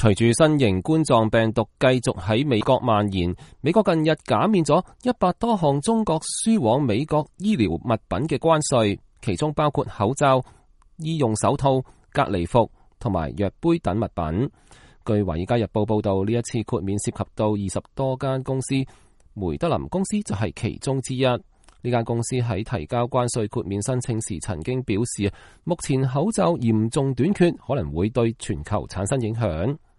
隨住新型冠狀病毒繼續喺美國蔓延，美國近日減免咗100多項中國輸往美國醫療物品嘅關稅，其中包括口罩、醫用手套、隔離服同埋藥杯等物品。據《華爾街日報》報道，呢一次豁免涉及到20多間公司，梅德林公司就係其中之一。呢間公司喺提交關稅豁免申請時曾經表示，目前口罩嚴重短缺，可能會對全球產生影響。